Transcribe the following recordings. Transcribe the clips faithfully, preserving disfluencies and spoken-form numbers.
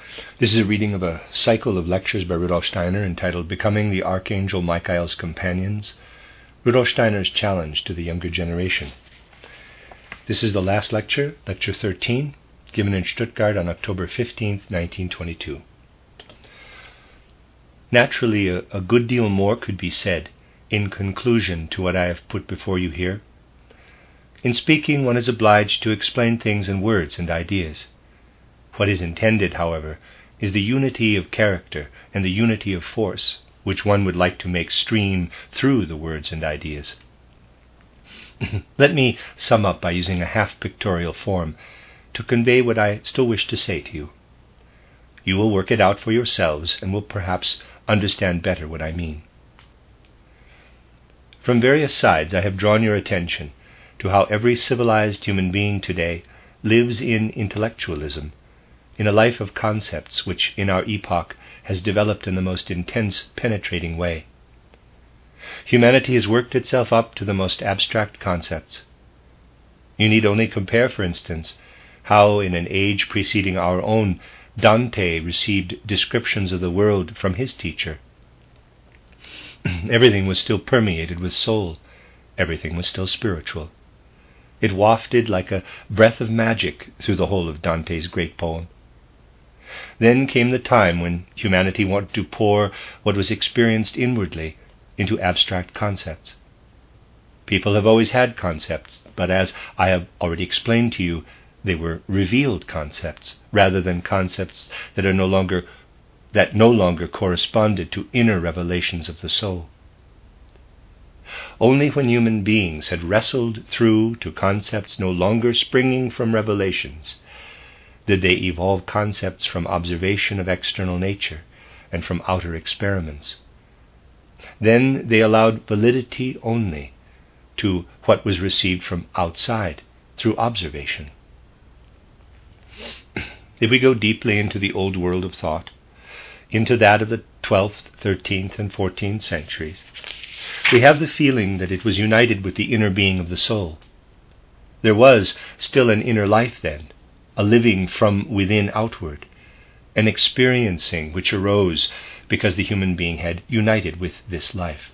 This is a reading of a cycle of lectures by Rudolf Steiner entitled Becoming the Archangel Michael's Companions, Rudolf Steiner's Challenge to the Younger Generation. This is the last lecture, Lecture thirteen, given in Stuttgart on October fifteenth, nineteen twenty-two. Naturally, a, a good deal more could be said in conclusion to what I have put before you here. In speaking, one is obliged to explain things in words and ideas. What is intended, however, is the unity of character and the unity of force, which one would like to make stream through the words and ideas. Let me sum up by using a half-pictorial form to convey what I still wish to say to you. You will work it out for yourselves and will perhaps understand better what I mean. From various sides I have drawn your attention to how every civilized human being today lives in intellectualism, in a life of concepts which in our epoch has developed in the most intense, penetrating way. Humanity has worked itself up to the most abstract concepts. You need only compare, for instance, how in an age preceding our own, Dante received descriptions of the world from his teacher. Everything was still permeated with soul. Everything was still spiritual. It wafted like a breath of magic through the whole of Dante's great poem. Then came the time when humanity wanted to pour what was experienced inwardly into abstract concepts. People have always had concepts, but as I have already explained to you, they were revealed concepts rather than concepts that are no longer that no longer corresponded to inner revelations of the soul. Only when human beings had wrestled through to concepts no longer springing from revelations did they evolve concepts from observation of external nature and from outer experiments. Then they allowed validity only to what was received from outside through observation. If we go deeply into the old world of thought, into that of the twelfth, thirteenth, and fourteenth centuries, we have the feeling that it was united with the inner being of the soul. There was still an inner life then, a living from within outward, an experiencing which arose because the human being had united with this life.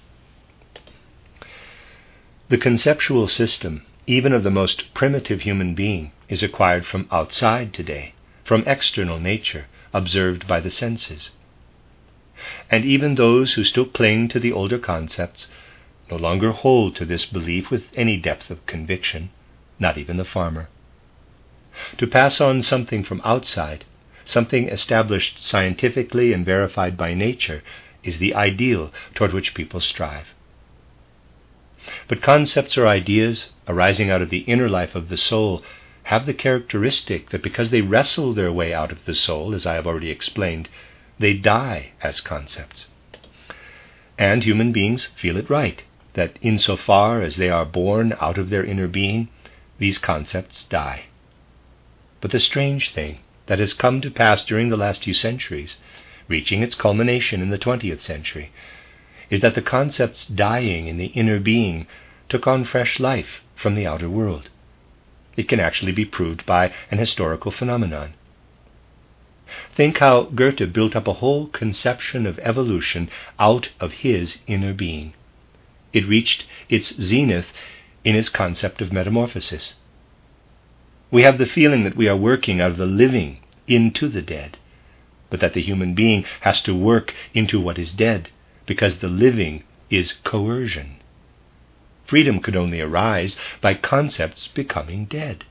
The conceptual system, even of the most primitive human being, is acquired from outside today, from external nature, observed by the senses. And even those who still cling to the older concepts no longer hold to this belief with any depth of conviction, not even the farmer. To pass on something from outside, something established scientifically and verified by nature, is the ideal toward which people strive. But concepts or ideas arising out of the inner life of the soul have the characteristic that because they wrestle their way out of the soul, as I have already explained, they die as concepts. And human beings feel it right that insofar as they are born out of their inner being, these concepts die. But the strange thing that has come to pass during the last few centuries, reaching its culmination in the twentieth century, is that the concepts dying in the inner being took on fresh life from the outer world. It can actually be proved by an historical phenomenon. Think how Goethe built up a whole conception of evolution out of his inner being. It reached its zenith in his concept of metamorphosis. We have the feeling that we are working out of the living into the dead, but that the human being has to work into what is dead, because the living is coercion. Freedom could only arise by concepts becoming dead.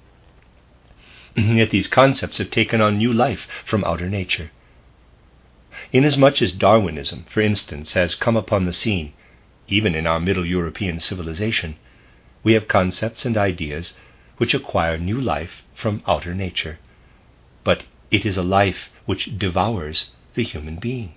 Yet these concepts have taken on new life from outer nature. Inasmuch as Darwinism, for instance, has come upon the scene, even in our Middle European civilization, we have concepts and ideas which acquire new life from outer nature. But it is a life which devours the human being.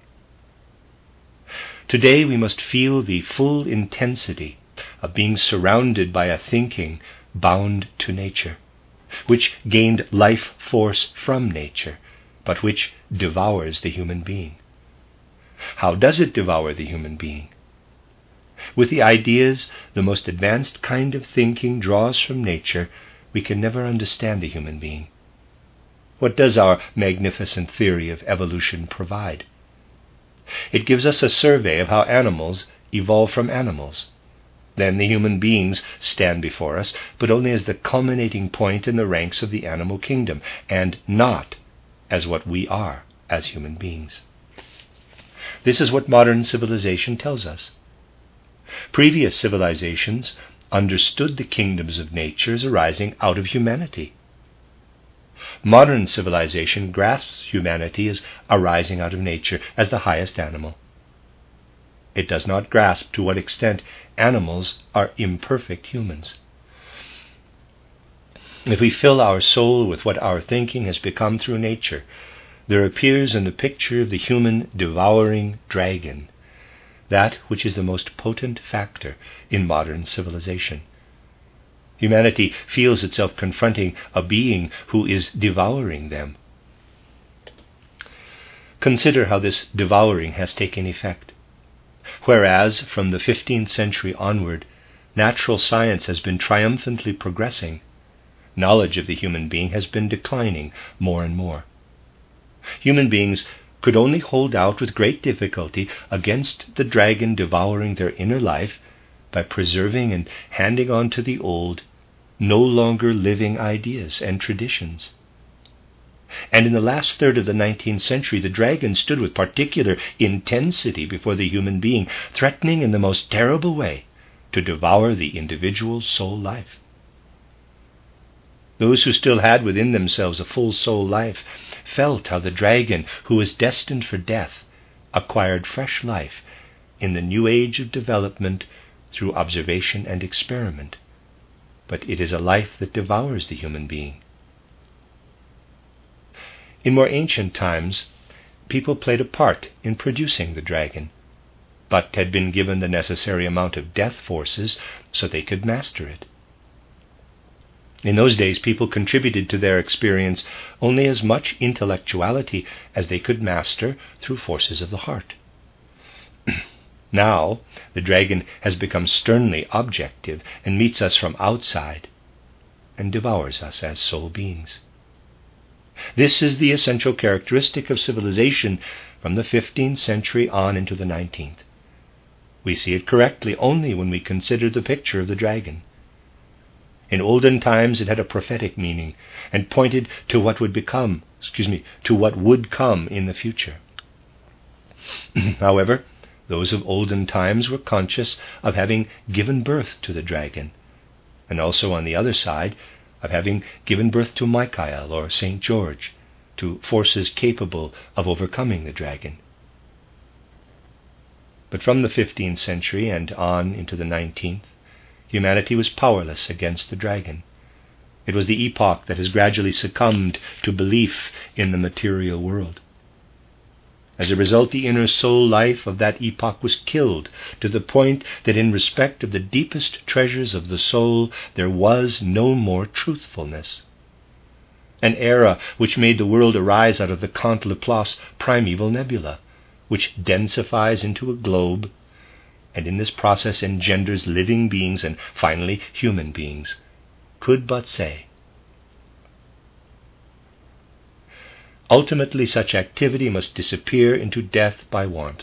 Today we must feel the full intensity of being surrounded by a thinking bound to nature, which gained life force from nature, but which devours the human being. How does it devour the human being? With the ideas the most advanced kind of thinking draws from nature, we can never understand the human being. What does our magnificent theory of evolution provide? It gives us a survey of how animals evolve from animals. Then the human beings stand before us, but only as the culminating point in the ranks of the animal kingdom, and not as what we are as human beings. This is what modern civilization tells us. Previous civilizations understood the kingdoms of nature as arising out of humanity. Modern civilization grasps humanity as arising out of nature, as the highest animal. It does not grasp to what extent animals are imperfect humans. If we fill our soul with what our thinking has become through nature, there appears in the picture of the human devouring dragon that which is the most potent factor in modern civilization. Humanity feels itself confronting a being who is devouring them. Consider how this devouring has taken effect. Whereas from the fifteenth century onward, natural science has been triumphantly progressing, knowledge of the human being has been declining more and more. Human beings could only hold out with great difficulty against the dragon devouring their inner life by preserving and handing on to the old, no longer living ideas and traditions. And in the last third of the nineteenth century, the dragon stood with particular intensity before the human being, threatening in the most terrible way to devour the individual soul life. Those who still had within themselves a full soul life felt how the dragon, who was destined for death, acquired fresh life in the new age of development through observation and experiment. But it is a life that devours the human being. In more ancient times, people played a part in producing the dragon, but had been given the necessary amount of death forces so they could master it. In those days, people contributed to their experience only as much intellectuality as they could master through forces of the heart. Now, the dragon has become sternly objective and meets us from outside and devours us as soul beings. This is the essential characteristic of civilization from the fifteenth century on into the nineteenth. We see it correctly only when we consider the picture of the dragon. In olden times it had a prophetic meaning and pointed to what would become, excuse me, to what would come in the future. However, those of olden times were conscious of having given birth to the dragon, and also on the other side of having given birth to Michael or Saint George, to forces capable of overcoming the dragon. But from the fifteenth century and on into the nineteenth, humanity was powerless against the dragon. It was the epoch that has gradually succumbed to belief in the material world. As a result, the inner soul life of that epoch was killed, to the point that in respect of the deepest treasures of the soul, there was no more truthfulness. An era which made the world arise out of the Comte Laplace primeval nebula, which densifies into a globe, and in this process engenders living beings and finally human beings, could but say, ultimately such activity must disappear into death by warmth.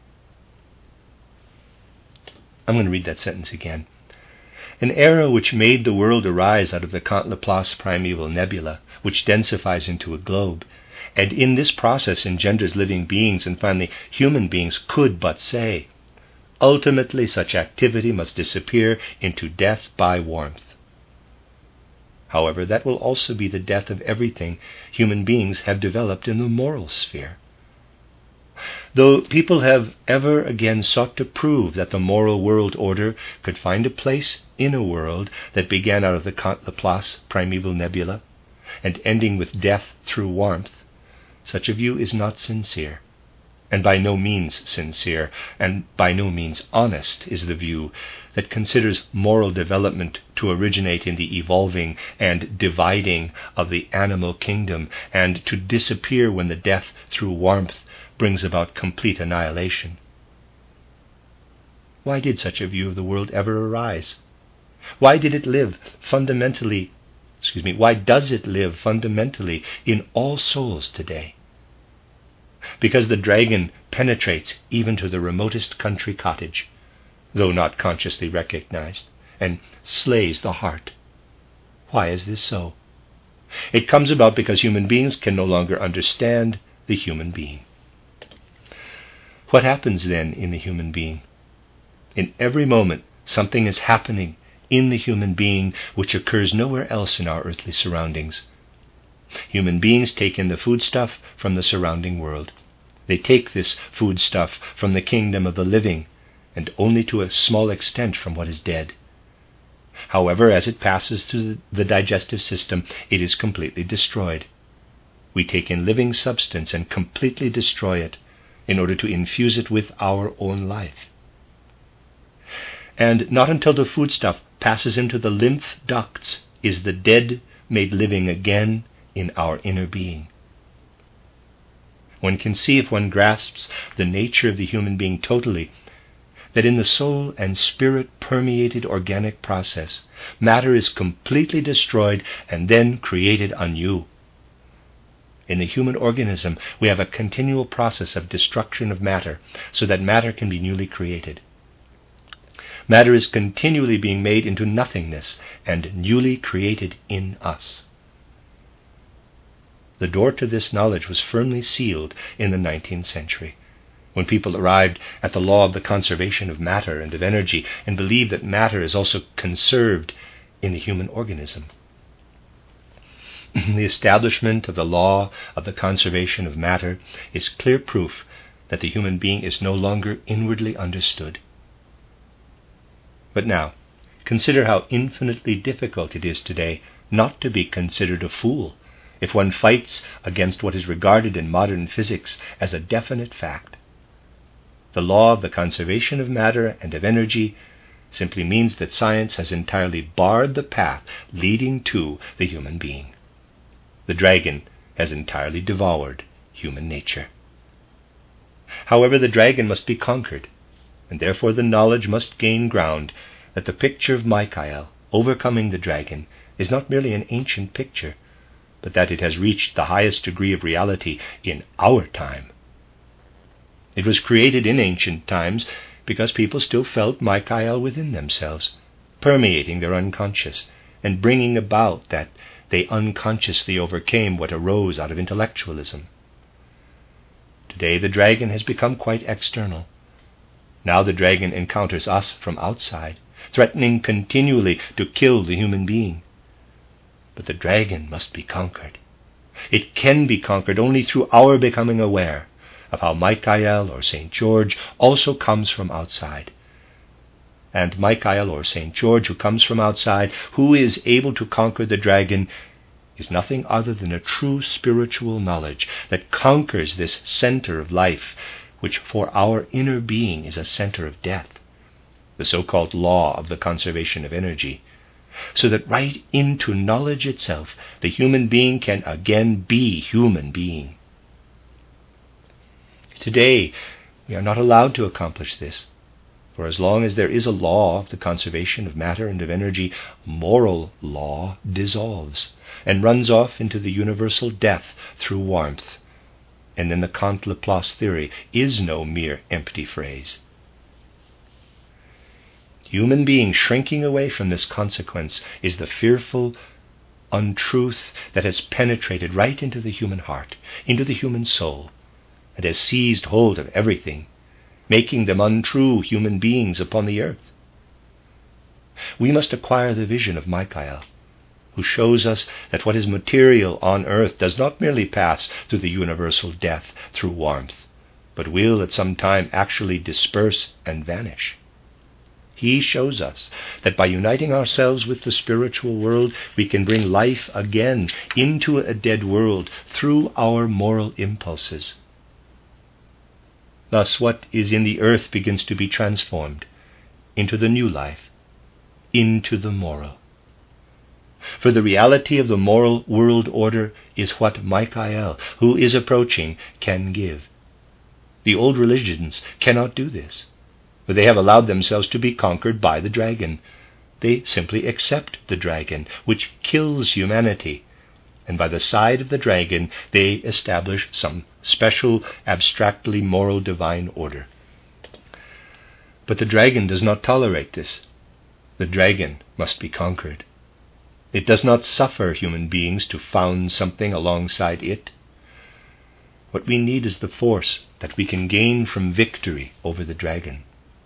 I'm going to read that sentence again. An era which made the world arise out of the Comte Laplace primeval nebula, which densifies into a globe, and in this process engenders living beings and finally human beings, could but say, ultimately such activity must disappear into death by warmth. However, that will also be the death of everything human beings have developed in the moral sphere. Though people have ever again sought to prove that the moral world order could find a place in a world that began out of the Comte Laplace primeval nebula and ending with death through warmth, such a view is not sincere, and by no means sincere, and by no means honest is the view that considers moral development to originate in the evolving and dividing of the animal kingdom and to disappear when the death through warmth brings about complete annihilation. Why did such a view of the world ever arise? Why did it live fundamentally excuse me, why does it live fundamentally in all souls today? Because the dragon penetrates even to the remotest country cottage, though not consciously recognized, and slays the heart. Why is this so? It comes about because human beings can no longer understand the human being. What happens then in the human being? In every moment, something is happening in the human being which occurs nowhere else in our earthly surroundings. Human beings take in the foodstuff from the surrounding world. They take this foodstuff from the kingdom of the living, and only to a small extent from what is dead. However, as it passes through the digestive system, it is completely destroyed. We take in living substance and completely destroy it in order to infuse it with our own life. And not until the foodstuff passes into the lymph ducts is the dead made living again in our inner being. One can see, if one grasps the nature of the human being totally, that in the soul and spirit permeated organic process, matter is completely destroyed and then created anew. In the human organism, we have a continual process of destruction of matter, so that matter can be newly created. Matter is continually being made into nothingness and newly created in us. The door to this knowledge was firmly sealed in the nineteenth century, when people arrived at the law of the conservation of matter and of energy, and believed that matter is also conserved in the human organism. The establishment of the law of the conservation of matter is clear proof that the human being is no longer inwardly understood. But now, consider how infinitely difficult it is today not to be considered a fool if one fights against what is regarded in modern physics as a definite fact. The law of the conservation of matter and of energy simply means that science has entirely barred the path leading to the human being. The dragon has entirely devoured human nature. However, the dragon must be conquered, and therefore the knowledge must gain ground that the picture of Michael overcoming the dragon is not merely an ancient picture, but that it has reached the highest degree of reality in our time. It was created in ancient times because people still felt Michael within themselves, permeating their unconscious and bringing about that they unconsciously overcame what arose out of intellectualism. Today the dragon has become quite external. Now the dragon encounters us from outside, threatening continually to kill the human being. But the dragon must be conquered. It can be conquered only through our becoming aware of how Michael or Saint George also comes from outside. And Michael or Saint George, who comes from outside, who is able to conquer the dragon, is nothing other than a true spiritual knowledge that conquers this center of life, which for our inner being is a center of death, the so-called law of the conservation of energy, so that right into knowledge itself, the human being can again be human being. Today, we are not allowed to accomplish this, for as long as there is a law of the conservation of matter and of energy, moral law dissolves and runs off into the universal death through warmth. And then the Kant-Laplace theory is no mere empty phrase. Human being shrinking away from this consequence is the fearful untruth that has penetrated right into the human heart, into the human soul, and has seized hold of everything, making them untrue human beings upon the earth. We must acquire the vision of Michael, who shows us that what is material on earth does not merely pass through the universal death through warmth, but will at some time actually disperse and vanish. He shows us that by uniting ourselves with the spiritual world, we can bring life again into a dead world through our moral impulses. Thus, what is in the earth begins to be transformed into the new life, into the moral. For the reality of the moral world order is what Michael, who is approaching, can give. The old religions cannot do this, for they have allowed themselves to be conquered by the dragon, they simply accept the dragon, which kills humanity, and by the side of the dragon they establish some special, abstractly moral divine order. But the dragon does not tolerate this. The dragon must be conquered. It does not suffer human beings to found something alongside it. What we need is the force that we can gain from victory over the dragon.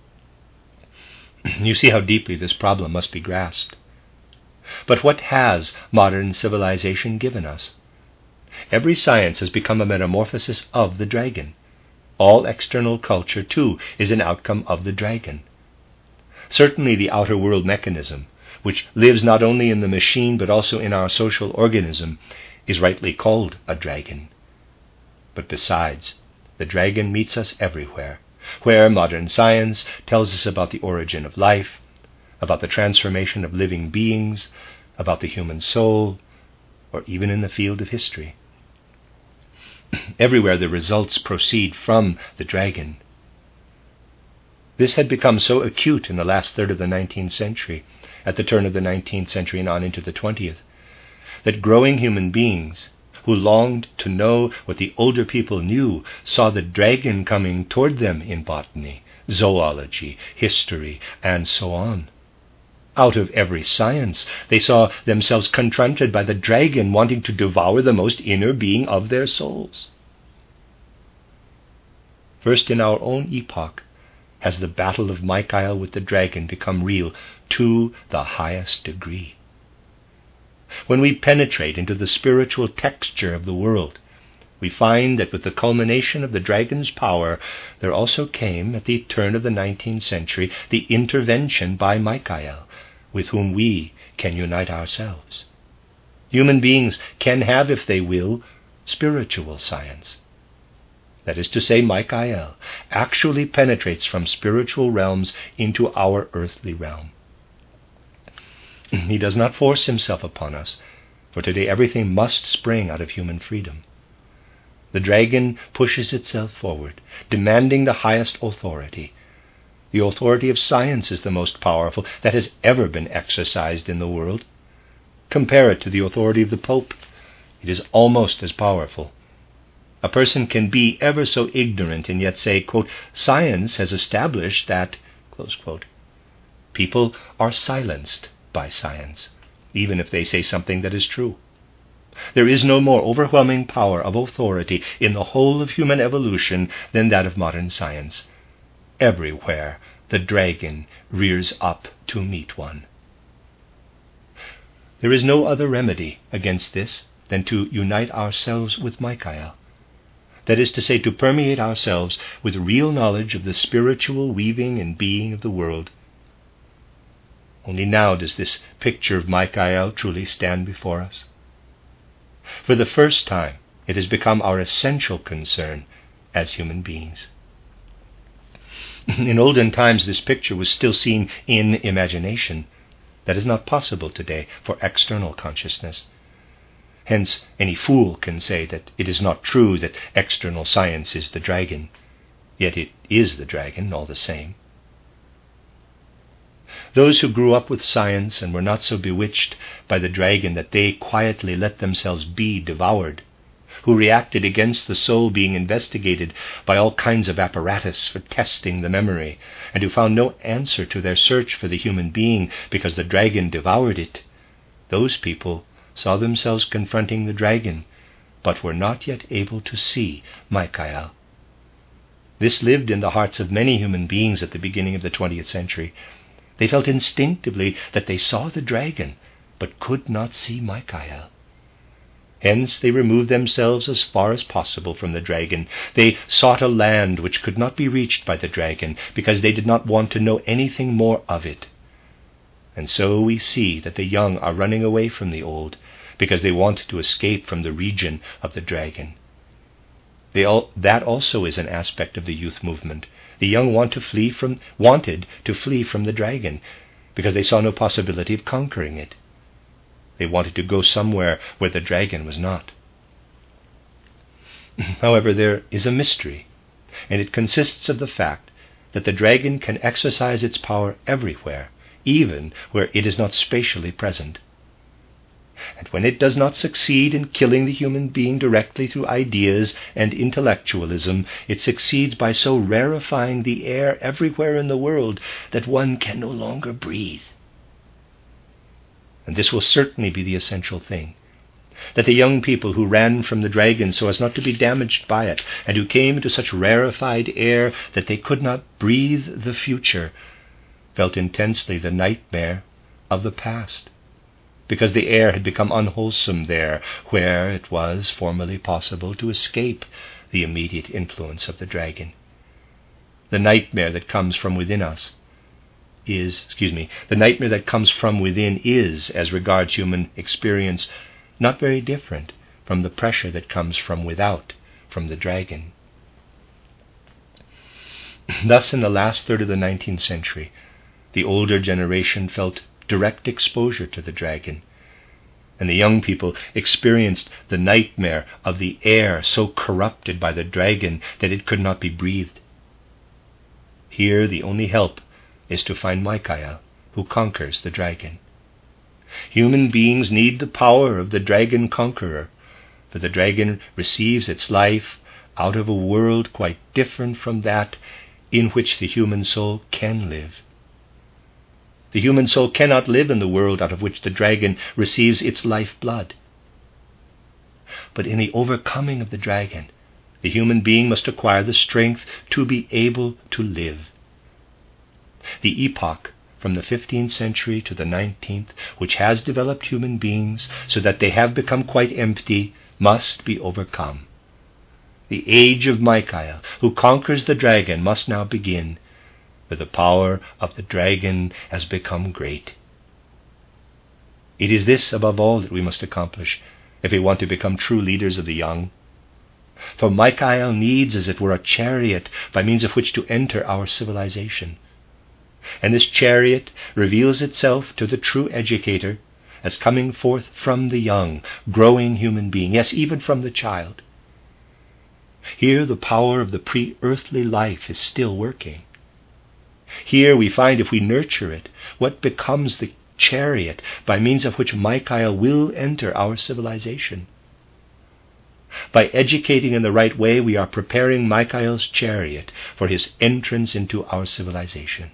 You see how deeply this problem must be grasped. But what has modern civilization given us? Every science has become a metamorphosis of the dragon. All external culture, too, is an outcome of the dragon. Certainly the outer world mechanism, which lives not only in the machine but also in our social organism, is rightly called a dragon. But besides, the dragon meets us everywhere, where modern science tells us about the origin of life, about the transformation of living beings, about the human soul, or even in the field of history. Everywhere the results proceed from the dragon. This had become so acute in the last third of the nineteenth century, at the turn of the nineteenth century and on into the twentieth, that growing human beings who longed to know what the older people knew saw the dragon coming toward them in botany, zoology, history, and so on. Out of every science, they saw themselves confronted by the dragon wanting to devour the most inner being of their souls. First in our own epoch has the battle of Michael with the dragon become real to the highest degree. When we penetrate into the spiritual texture of the world, we find that with the culmination of the dragon's power, there also came, at the turn of the nineteenth century, the intervention by Michael, with whom we can unite ourselves. Human beings can have, if they will, spiritual science. That is to say, Michael actually penetrates from spiritual realms into our earthly realm. He does not force himself upon us, for today everything must spring out of human freedom. The dragon pushes itself forward, demanding the highest authority. The authority of science is the most powerful that has ever been exercised in the world. Compare it to the authority of the Pope. It is almost as powerful. A person can be ever so ignorant and yet say, quote, science has established that, close quote, people are silenced by science, even if they say something that is true. There is no more overwhelming power of authority in the whole of human evolution than that of modern science. Everywhere the dragon rears up to meet one. There is no other remedy against this than to unite ourselves with Michael. That is to say, to permeate ourselves with real knowledge of the spiritual weaving and being of the world. Only now does this picture of Michael truly stand before us. For the first time, it has become our essential concern as human beings. In olden times, this picture was still seen in imagination. That is not possible today for external consciousness. Hence, any fool can say that it is not true that external science is the dragon, yet it is the dragon all the same. Those who grew up with science and were not so bewitched by the dragon that they quietly let themselves be devoured, who reacted against the soul being investigated by all kinds of apparatus for testing the memory, and who found no answer to their search for the human being because the dragon devoured it, those people saw themselves confronting the dragon, but were not yet able to see Michael. This lived in the hearts of many human beings at the beginning of the twentieth century. They felt instinctively that they saw the dragon, but could not see Michael. Hence they removed themselves as far as possible from the dragon. They sought a land which could not be reached by the dragon, because they did not want to know anything more of it. And so we see that the young are running away from the old, because they want to escape from the region of the dragon. They all, that also is an aspect of the youth movement. The young want to flee from, wanted to flee from the dragon, because they saw no possibility of conquering it. They wanted to go somewhere where the dragon was not. However, there is a mystery, and it consists of the fact that the dragon can exercise its power everywhere, even where it is not spatially present. And when it does not succeed in killing the human being directly through ideas and intellectualism, it succeeds by so rarefying the air everywhere in the world that one can no longer breathe. And this will certainly be the essential thing, that the young people who ran from the dragon so as not to be damaged by it, and who came into such rarefied air that they could not breathe the future, felt intensely the nightmare of the past, because the air had become unwholesome there, where it was formerly possible to escape the immediate influence of the dragon. The nightmare that comes from within us is, excuse me, the nightmare that comes from within is, as regards human experience, not very different from the pressure that comes from without, from the dragon. Thus, in the last third of the nineteenth century, the older generation felt direct exposure to the dragon, and the young people experienced the nightmare of the air so corrupted by the dragon that it could not be breathed. Here the only help is to find Michael, who conquers the dragon. Human beings need the power of the dragon conqueror, for the dragon receives its life out of a world quite different from that in which the human soul can live. The human soul cannot live in the world out of which the dragon receives its lifeblood. But in the overcoming of the dragon, the human being must acquire the strength to be able to live. The epoch from the fifteenth century to the nineteenth, which has developed human beings so that they have become quite empty, must be overcome. The age of Michael, who conquers the dragon, must now begin, for the power of the dragon has become great. It is this, above all, that we must accomplish if we want to become true leaders of the young. For Michael needs, as it were, a chariot by means of which to enter our civilization. And this chariot reveals itself to the true educator as coming forth from the young, growing human being, yes, even from the child. Here the power of the pre-earthly life is still working. Here we find, if we nurture it, what becomes the chariot by means of which Michael will enter our civilization. By educating in the right way, we are preparing Michael's chariot for his entrance into our civilization.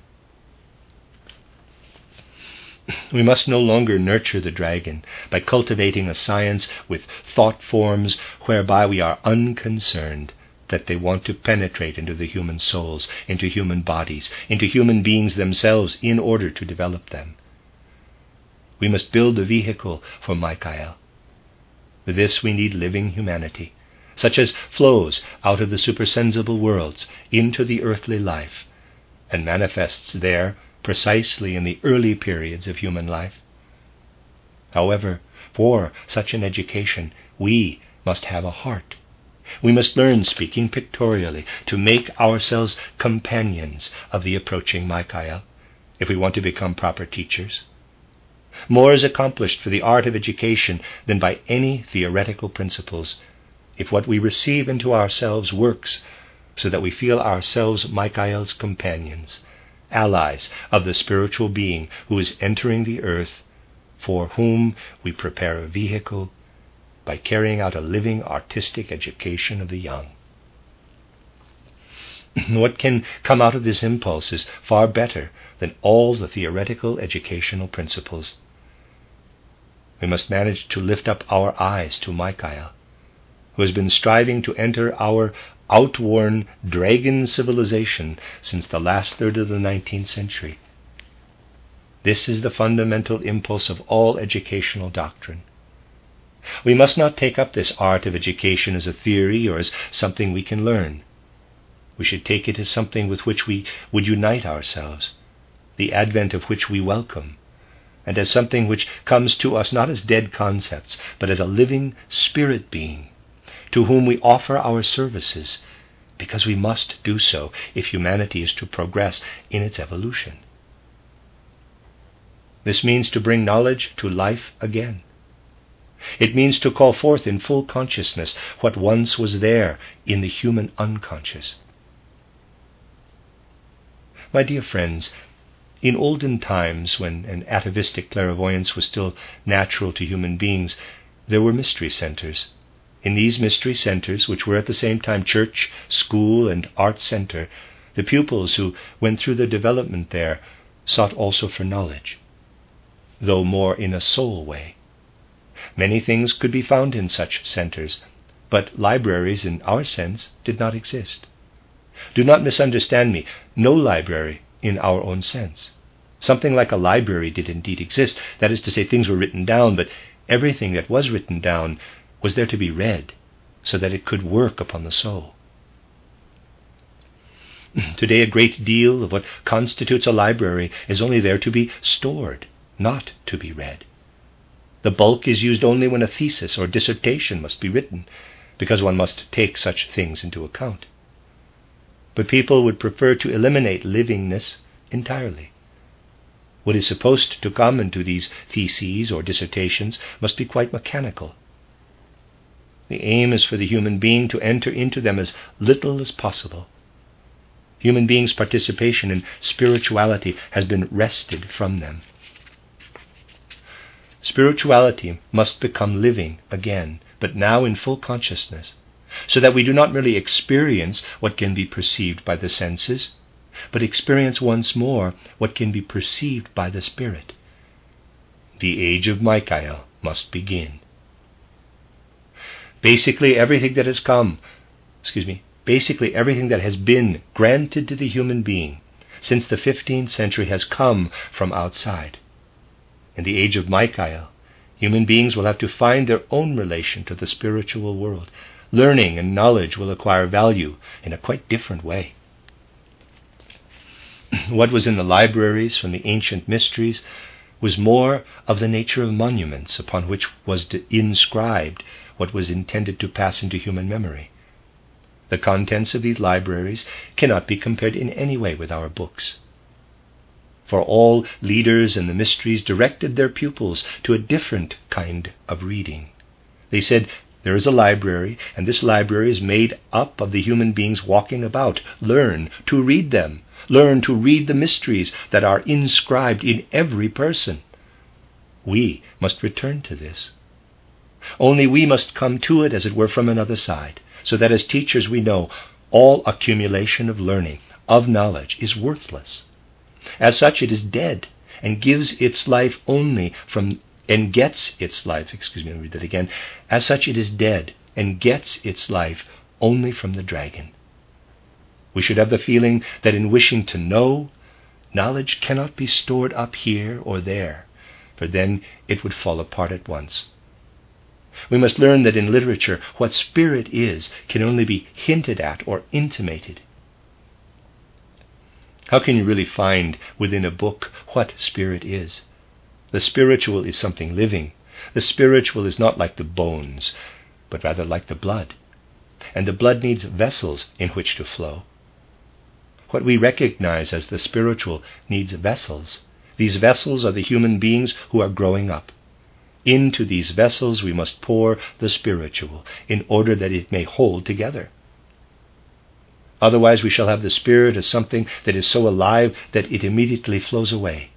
We must no longer nurture the dragon by cultivating a science with thought forms whereby we are unconcerned that they want to penetrate into the human souls, into human bodies, into human beings themselves in order to develop them. We must build the vehicle for Michael. For this we need living humanity, such as flows out of the supersensible worlds into the earthly life and manifests there precisely in the early periods of human life. However, for such an education, we must have a heart. We must learn, speaking pictorially, to make ourselves companions of the approaching Michael, if we want to become proper teachers. More is accomplished for the art of education than by any theoretical principles, if what we receive into ourselves works so that we feel ourselves Michael's companions, allies of the spiritual being who is entering the earth, for whom we prepare a vehicle by carrying out a living artistic education of the young. What can come out of this impulse is far better than all the theoretical educational principles. We must manage to lift up our eyes to Michael, who has been striving to enter our outworn dragon civilization since the last third of the nineteenth century. This is the fundamental impulse of all educational doctrine. We must not take up this art of education as a theory or as something we can learn. We should take it as something with which we would unite ourselves, the advent of which we welcome, and as something which comes to us not as dead concepts, but as a living spirit being, to whom we offer our services, because we must do so if humanity is to progress in its evolution. This means to bring knowledge to life again. It means to call forth in full consciousness what once was there in the human unconscious. My dear friends, In olden times, when an atavistic clairvoyance was still natural to human beings, there were mystery centers. In these mystery centers, which were at the same time church, school, and art center, the pupils who went through their development there sought also for knowledge, though more in a soul way. Many things could be found in such centers, but libraries in our sense did not exist. Do not misunderstand me, no library in our own sense. Something like a library did indeed exist, that is to say, things were written down, but everything that was written down was there to be read, so that it could work upon the soul. Today, a great deal of what constitutes a library is only there to be stored, not to be read. The bulk is used only when a thesis or dissertation must be written, because one must take such things into account. But people would prefer to eliminate livingness entirely. What is supposed to come into these theses or dissertations must be quite mechanical. The aim is for the human being to enter into them as little as possible. Human beings' participation in spirituality has been wrested from them. Spirituality must become living again, but now in full consciousness, so that we do not merely experience what can be perceived by the senses, but experience once more what can be perceived by the Spirit. The age of Michael must begin. Basically everything that has come, excuse me, basically everything that has been granted to the human being since the fifteenth century has come from outside. In the age of Michael, human beings will have to find their own relation to the spiritual world. Learning and knowledge will acquire value in a quite different way. What was in the libraries from the ancient mysteries was more of the nature of monuments upon which was inscribed what was intended to pass into human memory. The contents of these libraries cannot be compared in any way with our books. For all leaders in the mysteries directed their pupils to a different kind of reading. They said, there is a library, and this library is made up of the human beings walking about. Learn to read them. Learn to read the mysteries that are inscribed in every person. We must return to this. Only we must come to it, as it were, from another side, so that as teachers we know all accumulation of learning, of knowledge, is worthless. As such, it is dead, and gives its life only from, and gets its life, excuse me, let me read that again. As such, it is dead, and gets its life only from the dragon. We should have the feeling that in wishing to know, knowledge cannot be stored up here or there, for then it would fall apart at once. We must learn that in literature, what spirit is can only be hinted at or intimated. How can you really find within a book what spirit is? The spiritual is something living. The spiritual is not like the bones, but rather like the blood. And the blood needs vessels in which to flow. What we recognize as the spiritual needs vessels. These vessels are the human beings who are growing up. Into these vessels we must pour the spiritual, in order that it may hold together. Otherwise we shall have the spirit as something that is so alive that it immediately flows away.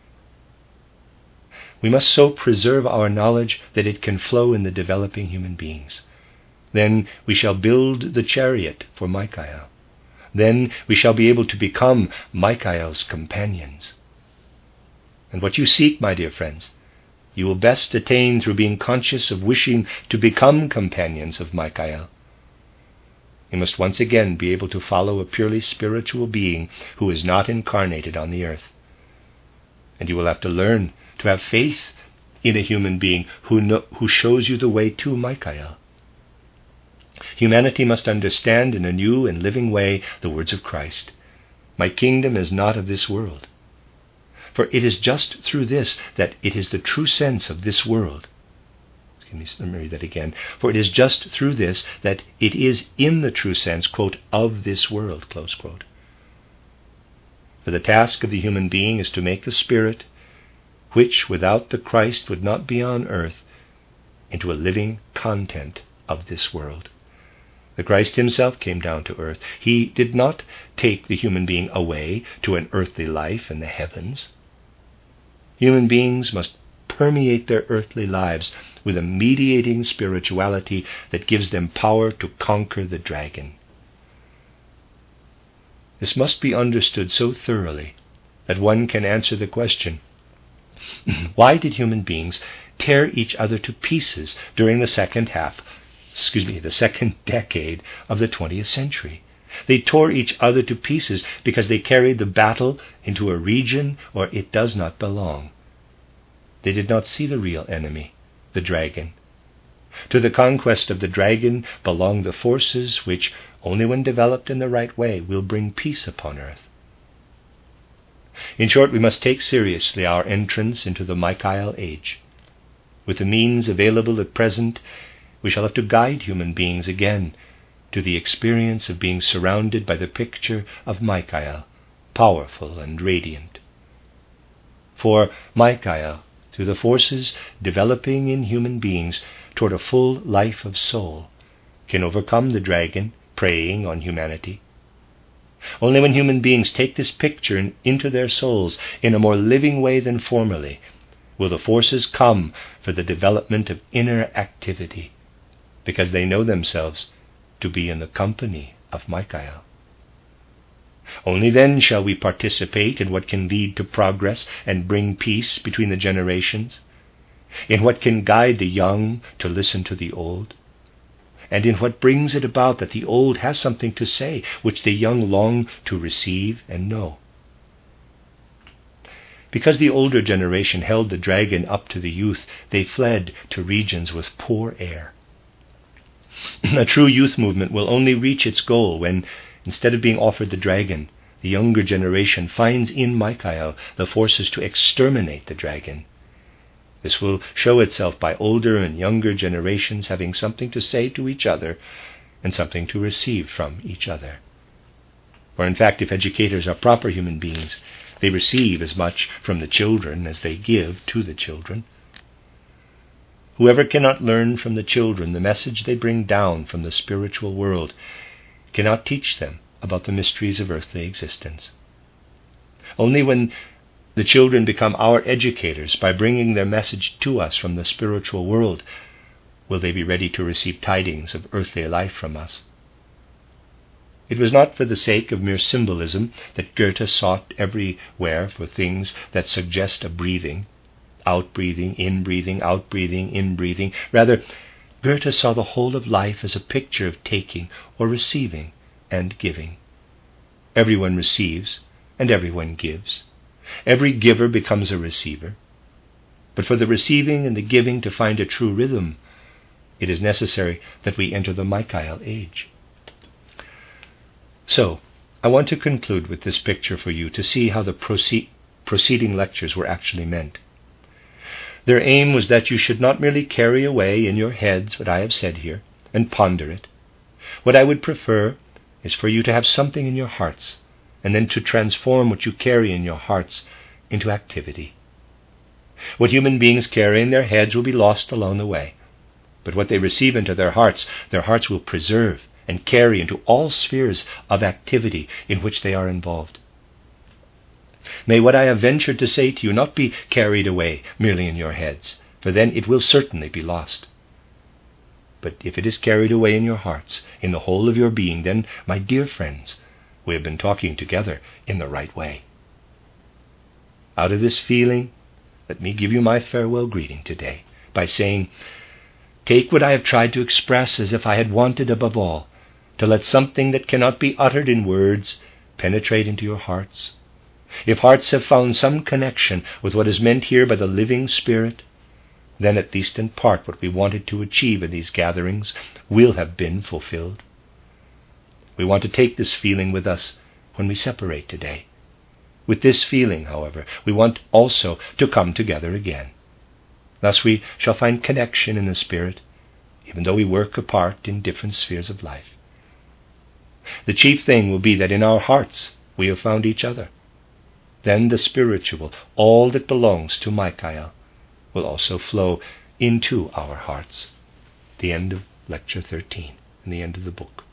We must so preserve our knowledge that it can flow in the developing human beings. Then we shall build the chariot for Michael. Then we shall be able to become Michael's companions. And what you seek, my dear friends, you will best attain through being conscious of wishing to become companions of Michael. You must once again be able to follow a purely spiritual being who is not incarnated on the earth. And you will have to learn to have faith in a human being who know, who shows you the way to Michael. Humanity must understand in a new and living way the words of Christ. My kingdom is not of this world. For it is just through this that it is the true sense of this world. Excuse me, let me read that again. For it is just through this that it is in the true sense, quote, of this world, close quote. For the task of the human being is to make the spirit, which without the Christ would not be on earth, into a living content of this world. The Christ himself came down to earth. He did not take the human being away to an earthly life in the heavens. Human beings must permeate their earthly lives with a mediating spirituality that gives them power to conquer the dragon. This must be understood so thoroughly that one can answer the question, why did human beings tear each other to pieces during the second half, excuse me, the second decade of the twentieth century? They tore each other to pieces because they carried the battle into a region where it does not belong. They did not see the real enemy, the dragon. To the conquest of the dragon belong the forces which, only when developed in the right way, will bring peace upon earth. In short, we must take seriously our entrance into the Michael age. With the means available at present, we shall have to guide human beings again to the experience of being surrounded by the picture of Michael, powerful and radiant. For Michael, through the forces developing in human beings toward a full life of soul, can overcome the dragon preying on humanity. Only when human beings take this picture into their souls in a more living way than formerly will the forces come for the development of inner activity, because they know themselves to be in the company of Michael. Only then shall we participate in what can lead to progress and bring peace between the generations, in what can guide the young to listen to the old, and in what brings it about that the old has something to say which the young long to receive and know. Because the older generation held the dragon up to the youth, they fled to regions with poor air. A true youth movement will only reach its goal when, instead of being offered the dragon, the younger generation finds in Michael the forces to exterminate the dragon. This will show itself by older and younger generations having something to say to each other and something to receive from each other. For in fact, if educators are proper human beings, they receive as much from the children as they give to the children. Whoever cannot learn from the children the message they bring down from the spiritual world cannot teach them about the mysteries of earthly existence. Only when the children become our educators by bringing their message to us from the spiritual world will they be ready to receive tidings of earthly life from us. It was not for the sake of mere symbolism that Goethe sought everywhere for things that suggest a breathing, out-breathing, in-breathing, out-breathing, in-breathing. Rather, Goethe saw the whole of life as a picture of taking or receiving and giving. Everyone receives and everyone gives. Every giver becomes a receiver. But for the receiving and the giving to find a true rhythm, it is necessary that we enter the Michael age. So, I want to conclude with this picture for you to see how the proce- preceding lectures were actually meant. Their aim was that you should not merely carry away in your heads what I have said here and ponder it. What I would prefer is for you to have something in your hearts, and then to transform what you carry in your hearts into activity. What human beings carry in their heads will be lost along the way, but what they receive into their hearts, their hearts will preserve and carry into all spheres of activity in which they are involved. May what I have ventured to say to you not be carried away merely in your heads, for then it will certainly be lost. But if it is carried away in your hearts, in the whole of your being, then, my dear friends, we have been talking together in the right way. Out of this feeling, let me give you my farewell greeting today by saying, take what I have tried to express as if I had wanted above all to let something that cannot be uttered in words penetrate into your hearts. If hearts have found some connection with what is meant here by the living Spirit, then at least in part what we wanted to achieve in these gatherings will have been fulfilled. We want to take this feeling with us when we separate today. With this feeling, however, we want also to come together again. Thus we shall find connection in the Spirit, even though we work apart in different spheres of life. The chief thing will be that in our hearts we have found each other. Then the spiritual, all that belongs to Michael, will also flow into our hearts. The end of Lecture thirteen, and the end of the book.